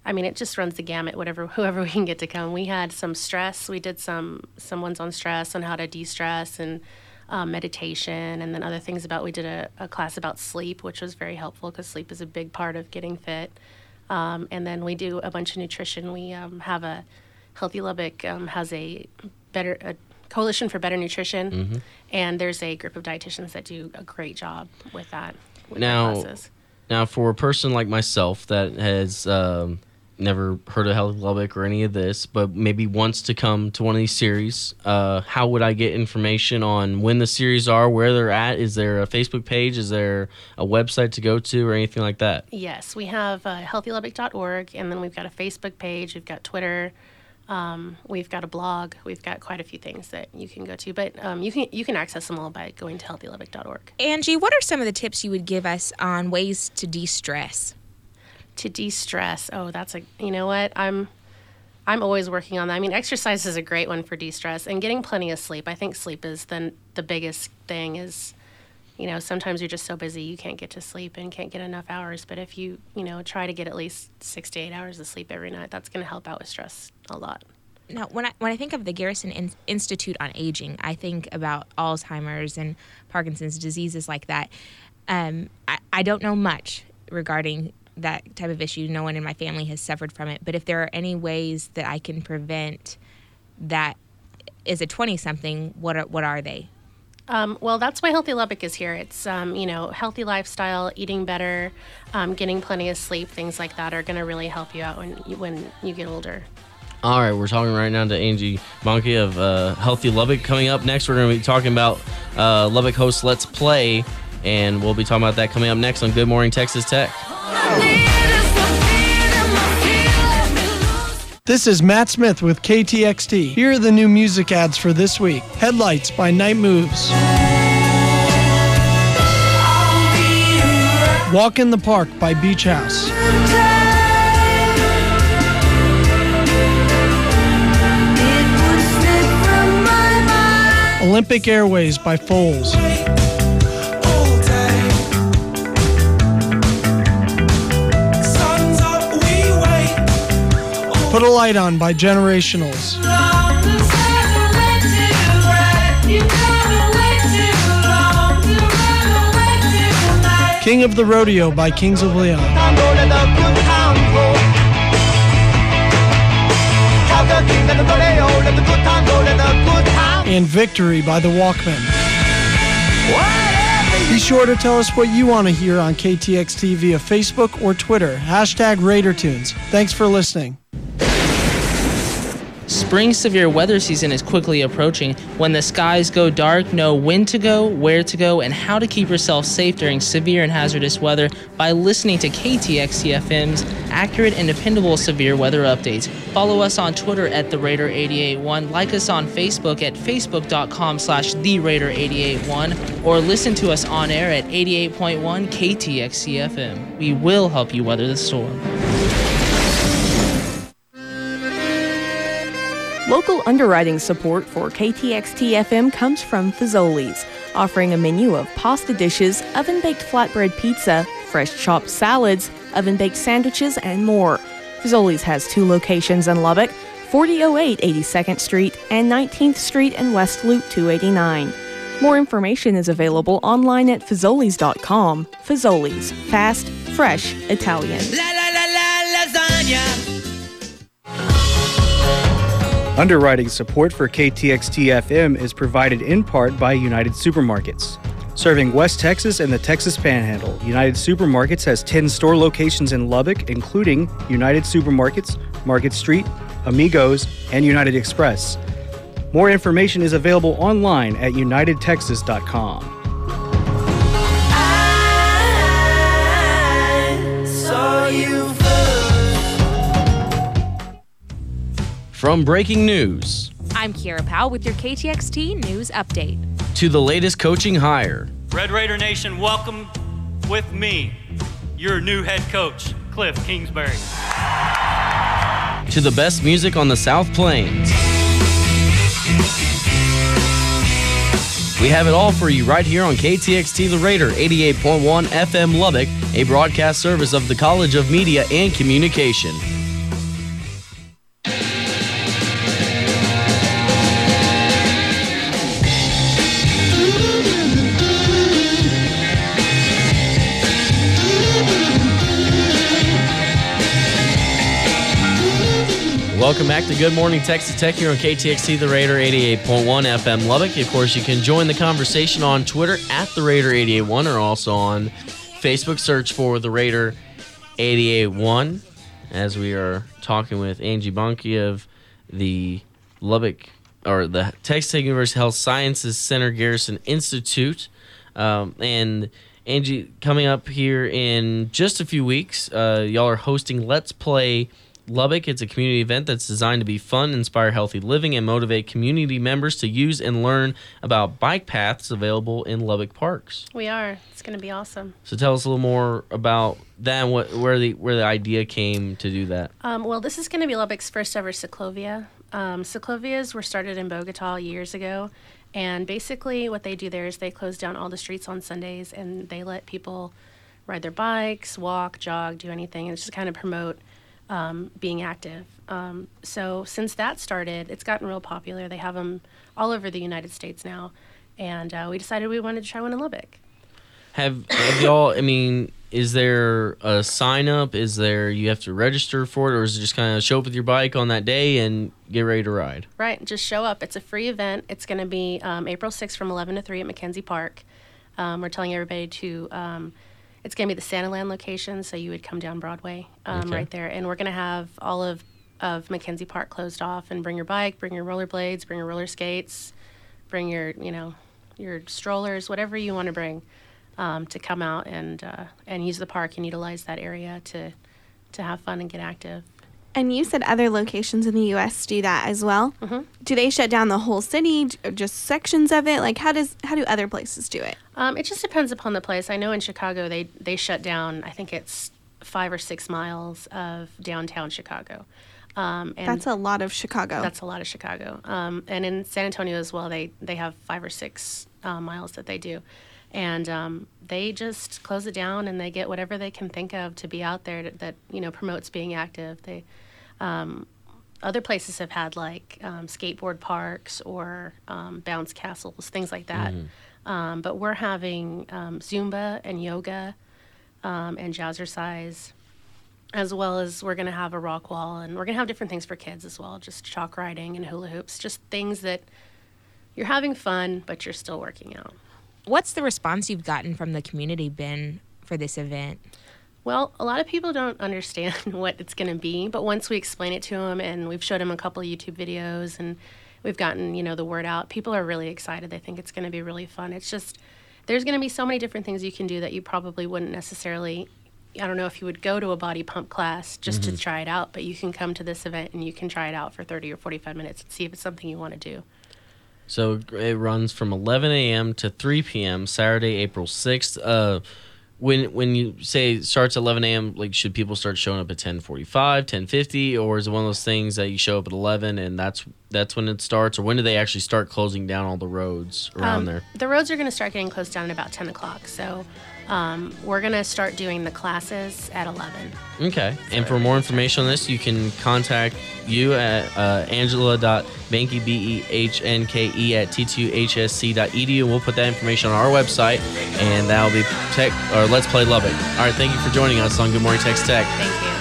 I mean, it just runs the gamut, whoever we can get to come. We had some stress. We did some ones on stress, on how to de-stress, and meditation, and then other things we did a class about sleep, which was very helpful because sleep is a big part of getting fit. And then we do a bunch of nutrition. We have a Healthy Lubbock has a Coalition for Better Nutrition, and there's a group of dietitians that do a great job with that. With their classes. Now, for a person like myself that has never heard of Healthy Lubbock or any of this, but maybe wants to come to one of these series, how would I get information on when the series are, where they're at? Is there a Facebook page? Is there a website to go to or anything like that? Yes, we have healthylubbock.org, and then we've got a Facebook page, we've got Twitter, we've got a blog, we've got quite a few things that you can go to, but you can access them all by going to healthylubbock.org. Angie, what are some of the tips you would give us on ways to de-stress? To de-stress, you know what? I'm always working on that. I mean, exercise is a great one for de-stress, and getting plenty of sleep. I think sleep is the biggest thing. Is, sometimes you're just so busy you can't get to sleep and can't get enough hours. But if you try to get at least 6 to 8 hours of sleep every night, that's going to help out with stress a lot. Now, when I think of the Garrison Institute on Aging, I think about Alzheimer's and Parkinson's, diseases like that. I don't know much regarding that type of issue. No one in my family has suffered from it. But if there are any ways that I can prevent that as a 20-something, what are they? Well, that's why Healthy Lubbock is here. It's, healthy lifestyle, eating better, getting plenty of sleep, things like that are going to really help you out when you get older. All right, we're talking right now to Angie Bonke of Healthy Lubbock. Coming up next, we're going to be talking about Lubbock hosts Let's Play, and we'll be talking about that coming up next on Good Morning Texas Tech. This is Matt Smith with KTXT. Here are the new music ads for this week. Headlights by Night Moves. Walk in the Park by Beach House. Olympic Airways by Foles. Put a Light On by Generationals. King of the Rodeo by Kings of Leon. And Victory by the Walkmen. Be sure to tell us what you want to hear on KTXT via Facebook or Twitter. #RaiderTunes. Thanks for listening. Spring severe weather season is quickly approaching. When the skies go dark, know when to go, where to go, and how to keep yourself safe during severe and hazardous weather by listening to KTXT-FM's accurate and dependable severe weather updates. Follow us on Twitter at TheRaider881, like us on Facebook at facebook.com/TheRaider881, or listen to us on air at 88.1 KTXT-FM. We will help you weather the storm. Local underwriting support for KTXT-FM comes from Fazoli's, offering a menu of pasta dishes, oven-baked flatbread pizza, fresh chopped salads, oven-baked sandwiches, and more. Fazoli's has 2 locations in Lubbock, 4008 82nd Street and 19th Street and West Loop 289. More information is available online at Fazoli's.com. Fazoli's, fast, fresh, Italian. Lasagna. Underwriting support for KTXT-FM is provided in part by United Supermarkets. Serving West Texas and the Texas Panhandle, United Supermarkets has 10 store locations in Lubbock, including United Supermarkets, Market Street, Amigos, and United Express. More information is available online at unitedtexas.com. From breaking news I'm Kiera Powell with your KTXT News Update. to the latest coaching hire, Red Raider Nation, welcome with me, your new head coach, Cliff Kingsbury. to the best music on the South Plains. We have it all for you right here on KTXT The Raider 88.1 FM Lubbock, a broadcast service of the College of Media and Communication. Welcome back to Good Morning Texas Tech here on KTXT The Raider 88.1 FM Lubbock. Of course, you can join the conversation on Twitter at The Raider 881 or also on Facebook. Search for The Raider 881 as we are talking with Angie Bonke of the the Texas Tech University Health Sciences Center Garrison Institute. And Angie, coming up here in just a few weeks, y'all are hosting Let's Play Lubbock. It's a community event that's designed to be fun, inspire healthy living, and motivate community members to use and learn about bike paths available in Lubbock parks. We are. It's going to be awesome. So tell us a little more about that and where the idea came to do that. Well, this is going to be Lubbock's first ever Ciclovia. Ciclovias were started in Bogota years ago, and basically what they do there is they close down all the streets on Sundays, and they let people ride their bikes, walk, jog, do anything, and it's just kind of promote being active. So since that started, it's gotten real popular. They have them all over the United States now, and we decided we wanted to try one in Lubbock. Have y'all, is there a sign up? Is there, you have to register for it, or is it just kind of show up with your bike on that day and get ready to ride? Right, just show up. It's a free event. It's going to be April 6th from 11 to 3 at McKenzie Park. We're telling everybody to, it's going to be the Santaland location, so you would come down Broadway right there. And we're going to have all of McKenzie Park closed off, and bring your bike, bring your rollerblades, bring your roller skates, bring your strollers, whatever you want to bring. To come out and use the park and utilize that area to have fun and get active. And you said other locations in the U.S. do that as well. Mm-hmm. Do they shut down the whole city, or just sections of it? Like, how do other places do it? It just depends upon the place. I know in Chicago they shut down, I think it's 5 or 6 miles of downtown Chicago. And that's a lot of Chicago. That's a lot of Chicago. And in San Antonio as well, they have 5 or 6 miles that they do. And they just close it down, and they get whatever they can think of to be out there that promotes being active. They other places have had like skateboard parks or bounce castles, things like that. Mm-hmm. But we're having Zumba and yoga and jazzercise, as well as we're going to have a rock wall, and we're going to have different things for kids as well, just chalk riding and hula hoops, just things that you're having fun, but you're still working out. What's the response you've gotten from the community been for this event? Well, a lot of people don't understand what it's going to be, but once we explain it to them and we've showed them a couple of YouTube videos and we've gotten, the word out, people are really excited. They think it's going to be really fun. It's just, there's going to be so many different things you can do that you probably wouldn't necessarily, I don't know if you would go to a body pump class just to try it out, but you can come to this event and you can try it out for 30 or 45 minutes and see if it's something you want to do. So it runs from 11 a.m. to 3 p.m. Saturday, April 6th. When you say it starts at 11 a.m., like, should people start showing up at 10:45, 10:50, or is it one of those things that you show up at 11 and that's when it starts, or when do they actually start closing down all the roads around there? The roads are going to start getting closed down at about 10 o'clock, so we're going to start doing the classes at 11. Okay, and for more information on this, you can contact you at angela.behnke, BEHNKE, at ttuhsc.edu, and we'll put that information on our website, and that'll be Let's Play Lubbock. All right, thank you for joining us on Good Morning Texas Tech. Thank you.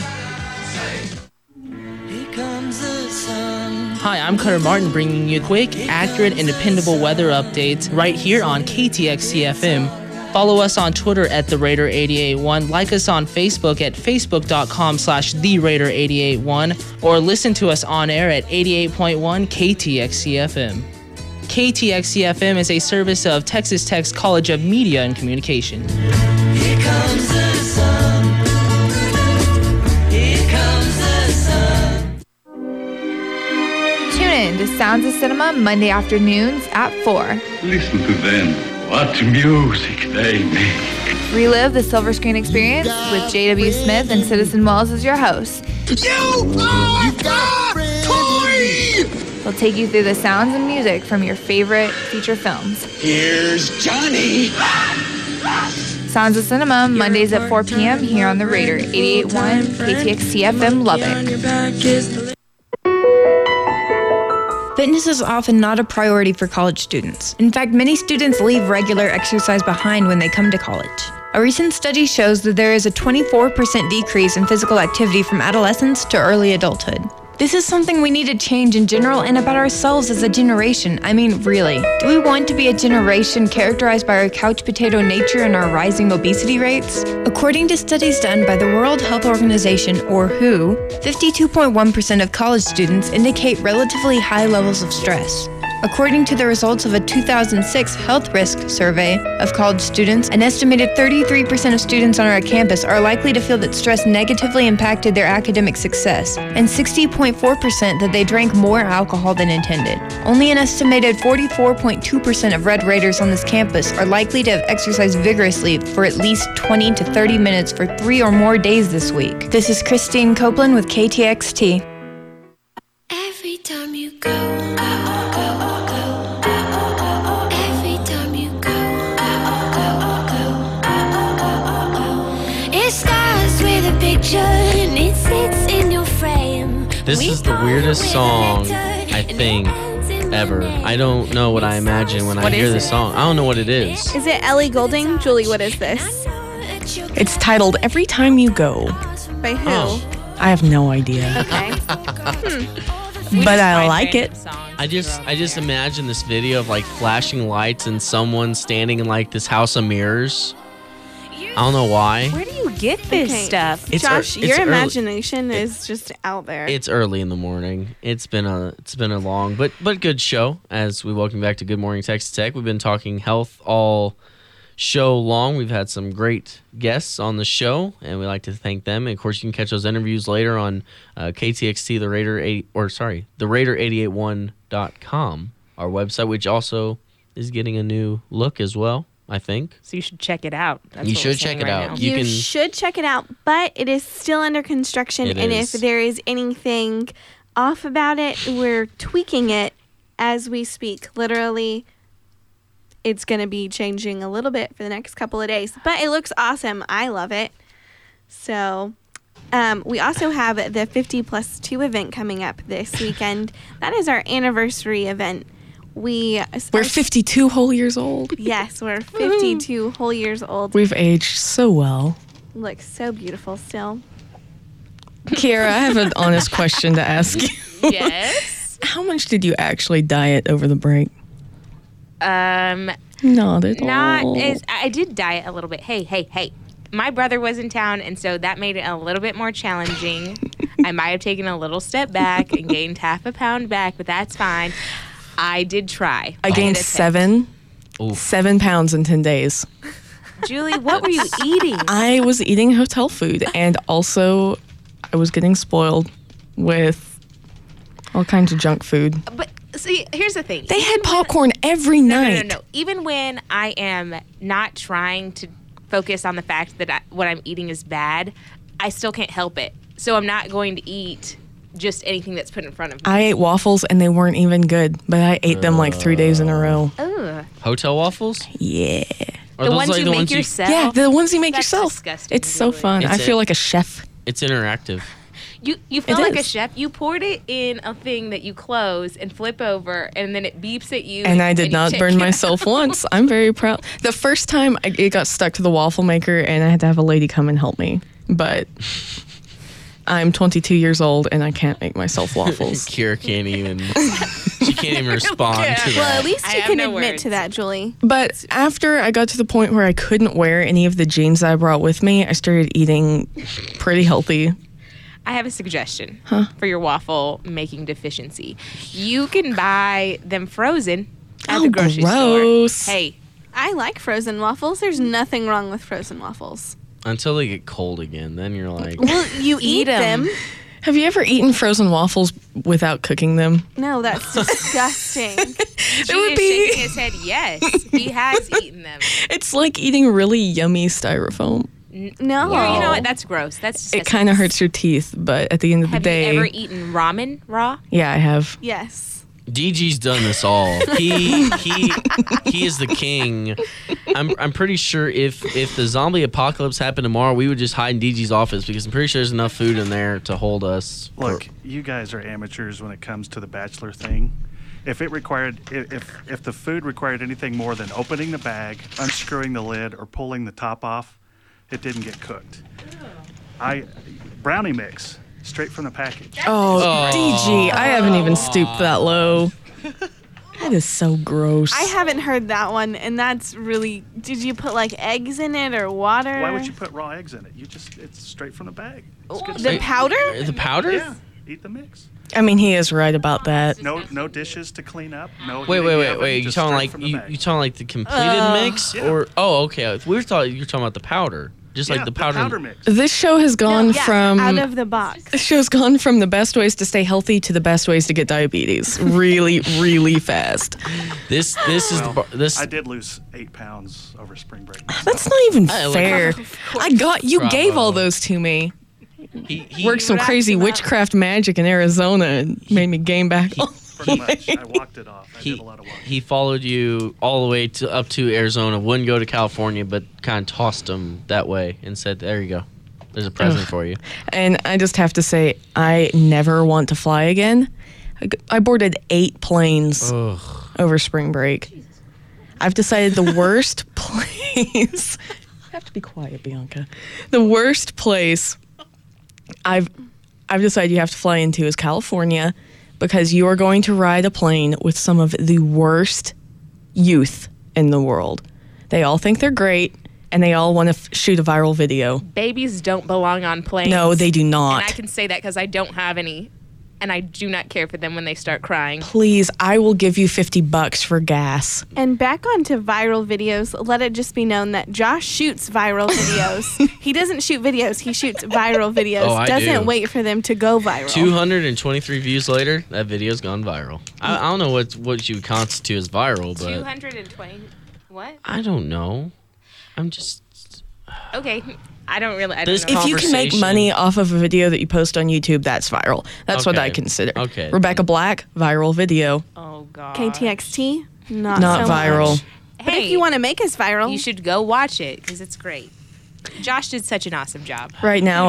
Hi, I'm Cutter Martin, bringing you quick, accurate, and dependable weather updates right here on KTXT-FM. Follow us on Twitter at TheRaider881, like us on Facebook at facebook.com/TheRaider881, or listen to us on air at 88.1 KTXT-FM. KTXT-FM is a service of Texas Tech's College of Media and Communication. Here comes the sun. Here comes the sun. Tune in to Sounds of Cinema Monday afternoons at 4. Listen to them. What music they make. Relive the silver screen experience with J.W. Smith and Citizen Wells as your hosts. You are the toy! They'll take you through the sounds and music from your favorite feature films. Here's Johnny! Sounds of Cinema, Mondays at 4 p.m. here on the Raider 88.1 KTXT-FM Lubbock. Fitness is often not a priority for college students. In fact, many students leave regular exercise behind when they come to college. A recent study shows that there is a 24% decrease in physical activity from adolescence to early adulthood. This is something we need to change in general and about ourselves as a generation. I mean, really. Do we want to be a generation characterized by our couch potato nature and our rising obesity rates? According to studies done by the World Health Organization, or WHO, 52.1% of college students indicate relatively high levels of stress. According to the results of a 2006 health risk survey of college students, an estimated 33% of students on our campus are likely to feel that stress negatively impacted their academic success, and 60.4% that they drank more alcohol than intended. Only an estimated 44.2% of Red Raiders on this campus are likely to have exercised vigorously for at least 20 to 30 minutes for 3 or more days this week. This is Christine Copeland with KTXT. Every time you go, it starts with a picture and it sits in your frame. This is the weirdest song, I think, ever. I don't know what I imagine when I hear this song. I don't know what it is. Is it Ellie Goulding? Julie, what is this? It's titled Every Time You Go. By who? Oh. I have no idea. Okay. But I like it. I just imagine this video of like flashing lights and someone standing in like this house of mirrors. I don't know why. Where do you get this stuff? Josh, it's your early. imagination is just out there. It's early in the morning. It's been a long but good show as we welcome back to Good Morning Texas Tech. We've been talking health all show long. We've had some great guests on the show, and we like to thank them. And of course, you can catch those interviews later on KTXT, the Raider881.com, our website, which also is getting a new look as well, I think. So you should check it out. That's You what should we're check saying it right out. now. You should check it out, but it is still under construction. It and is. if there is anything off about it, we're tweaking it as we speak. Literally, it's going to be changing a little bit for the next couple of days. But it looks awesome. I love it. So we also have the 50+2 event coming up this weekend. That is our anniversary event. We're 52 whole years old. Yes, we're 52 whole years old. We've aged so well. Look so beautiful still. Kiara, I have an honest question to ask you. Yes. How much did you actually diet over the break? Not at all. I did diet a little bit. Hey. My brother was in town, and so that made it a little bit more challenging. I might have taken a little step back and gained half a pound back, but that's fine. I did try. I gained 7 pounds in 10 days. Julie, what were you eating? I was eating hotel food, and also I was getting spoiled with all kinds of junk food. But see, here's the thing. They had popcorn every night. No. Even when I am not trying to focus on the fact that what I'm eating is bad, I still can't help it. So I'm not going to eat just anything that's put in front of me. I ate waffles, and they weren't even good, but I ate them like 3 days in a row. Ugh. Hotel waffles? Yeah. Are The those ones like you the make ones yourself? Yeah, the ones you make That's yourself. disgusting, It's so fun. It's I feel like a chef. It's interactive. You feel It like a is. chef. You poured it in a thing that you close and flip over, and then it beeps at you. And I did you not check burn it myself once. I'm very proud. The first time it got stuck to the waffle maker, and I had to have a lady come and help me. But I'm 22 years old, and I can't make myself waffles. Kira can't even. She can't even respond to that. Well, at least I you have can no admit words. to that, Julie. But after I got to the point where I couldn't wear any of the jeans that I brought with me, I started eating pretty healthy. I have a suggestion for your waffle making deficiency. You can buy them frozen at the grocery gross. store. Hey, I like frozen waffles. There's nothing wrong with frozen waffles. Until they get cold again, then you're like, Well, you eat them. Have you ever eaten frozen waffles without cooking them? No, that's disgusting. It would is be. shaking his head. Yes, he has eaten them. It's like eating really yummy styrofoam. No. You know what? That's gross. That's disgusting. It kind of hurts your teeth, but at the end of the Have day, you ever eaten ramen raw? yeah, I have. Yes. DG's done this all. He is the king. I'm pretty sure if the zombie apocalypse happened tomorrow, we would just hide in DG's office because I'm pretty sure there's enough food in there to hold us. Look, you guys are amateurs when it comes to the bachelor thing. If it required, if the food required anything more than opening the bag, unscrewing the lid, or pulling the top off, it didn't get cooked. Brownie mix. Straight from the package. Oh, DG, I haven't even stooped that low. That is so gross. I haven't heard that one, and that's really. Did you put like eggs in it or water? Why would you put raw eggs in it? It's straight from the bag. It's good The stuff. powder? The powder? Yeah. Eat the mix. I mean, he is right about that. No dishes to clean up. No. Wait. You just talking straight like from the bag. you talking like the completed mix, or okay? We thought you were talking about the powder, just like the powder mix. This show has gone from out of the box. This show's gone from the best ways to stay healthy to the best ways to get diabetes, really, really fast. This is this. I did lose 8 pounds over spring break. That's not even fair. You gave all those to me. He worked some crazy witchcraft magic in Arizona and made me gain back. Pretty much. I walked it off. I did a lot of walking. He followed you all the way up to Arizona. Wouldn't go to California, but kind of tossed him that way and said, "There you go. There's a present for you." And I just have to say, I never want to fly again. I boarded 8 planes over spring break. I've decided the worst place. You have to be quiet, Bianca. The worst place I've decided you have to fly into is California, because you are going to ride a plane with some of the worst youth in the world. They all think they're great, and they all want to shoot a viral video. Babies don't belong on planes. No, they do not. And I can say that because I don't have any, and I do not care for them when they start crying. Please, I will give you $50 for gas. And back onto viral videos, let it just be known that Josh shoots viral videos. He doesn't shoot videos, he shoots viral videos. Oh, I doesn't do. wait for them to go viral. 223 views later, that video's gone viral. I don't know what you would constitute as viral, but 220. What? I don't know. I'm just Okay. I don't know. If you can make money off of a video that you post on YouTube, that's viral. That's what I consider. Okay. Rebecca Black, viral video. Oh, God. KTXT, not so viral. much. But if you want to make us viral, you should go watch it because it's great. Josh did such an awesome job. Right now,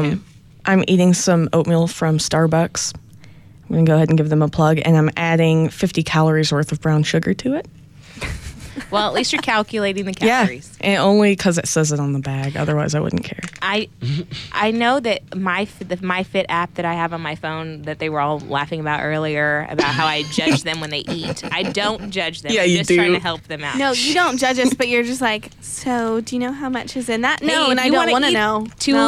I'm eating some oatmeal from Starbucks. I'm gonna go ahead and give them a plug, and I'm adding 50 calories worth of brown sugar to it. Well, at least you're calculating the calories. Yeah, and only because it says it on the bag. Otherwise, I wouldn't care. I know that the MyFit app that I have on my phone that they were all laughing about earlier about how I judge them when they eat. I don't judge them. Yeah, I'm you just do. trying to help them out. no, you don't judge us, but you're just like, so do you know how much is in that? No, Hey, and if I you don't wanna want to eat know.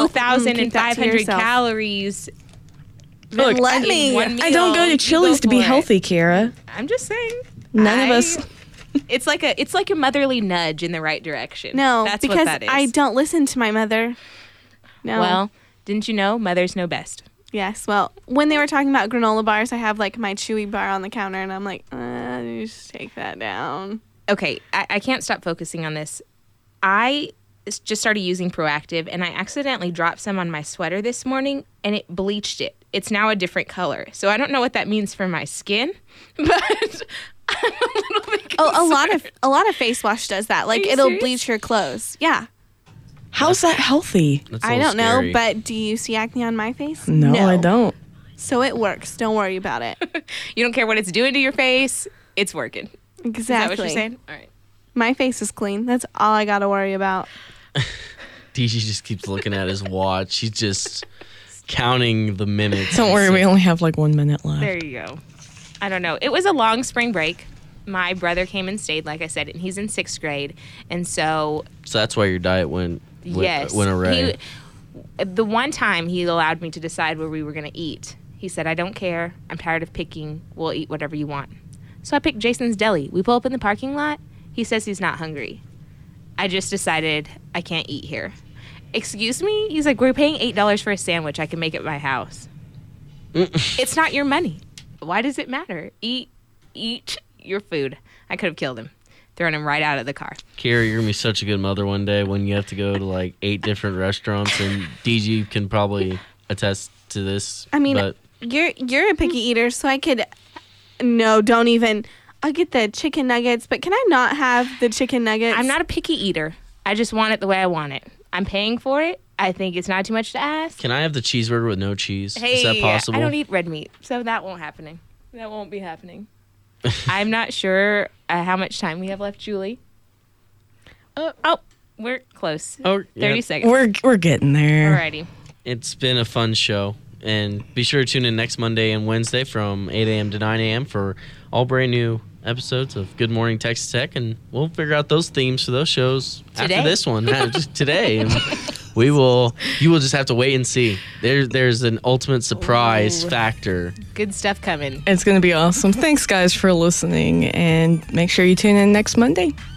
2,500 calories. Look, let me. I don't go to Chili's to be healthy, Kiara. I'm just saying. None of us. It's like a motherly nudge in the right direction. No, that's because what that is. I don't listen to my mother. No. Well, didn't you know mothers know best? Yes. Well, when they were talking about granola bars, I have like my Chewy bar on the counter, and I'm like, just take that down. Okay, I can't stop focusing on this. I just started using Proactive, and I accidentally dropped some on my sweater this morning, and it bleached it. It's now a different color. So I don't know what that means for my skin, but I'm a little bit concerned. a lot of face wash does that. Like you it'll serious? bleach your clothes. Yeah. How's that healthy? I don't know, but do you see acne on my face? No, I don't. So it works. Don't worry about it. You don't care what it's doing to your face. It's working. Exactly. Is that what you're saying? All right. My face is clean. That's all I got to worry about. DJ just keeps looking at his watch. He's just counting the minutes. Don't worry, we only have like 1 minute left. There you go. I don't know. It was a long spring break. My brother came and stayed, like I said, and he's in 6th grade. And so that's why your diet went array. The one time he allowed me to decide where we were going to eat, he said, I don't care. I'm tired of picking. We'll eat whatever you want. So I picked Jason's Deli. We pull up in the parking lot. He says he's not hungry. I just decided I can't eat here. Excuse me? He's like, we're paying $8 for a sandwich. I can make it at my house. It's not your money. Why does it matter? Eat your food. I could have killed him, thrown him right out of the car. Kira, you're going to be such a good mother one day when you have to go to like 8 different restaurants, and DG can probably attest to this. I mean, but you're a picky eater, so I could... No, don't even... I'll get the chicken nuggets, but can I not have the chicken nuggets? I'm not a picky eater. I just want it the way I want it. I'm paying for it. I think it's not too much to ask. Can I have the cheeseburger with no cheese? Hey, Is that possible? I don't eat red meat, so that won't happen. That won't be happening. I'm not sure how much time we have left, Julie. Oh, we're close. 30 seconds. We're getting there. Alrighty. It's been a fun show. And be sure to tune in next Monday and Wednesday from 8 a.m. to 9 a.m. for all brand new episodes of Good Morning Texas Tech. And we'll figure out those themes for those shows after this one, just today. And you will just have to wait and see. There's an ultimate surprise factor. Good stuff coming. It's going to be awesome. Thanks, guys, for listening. And make sure you tune in next Monday.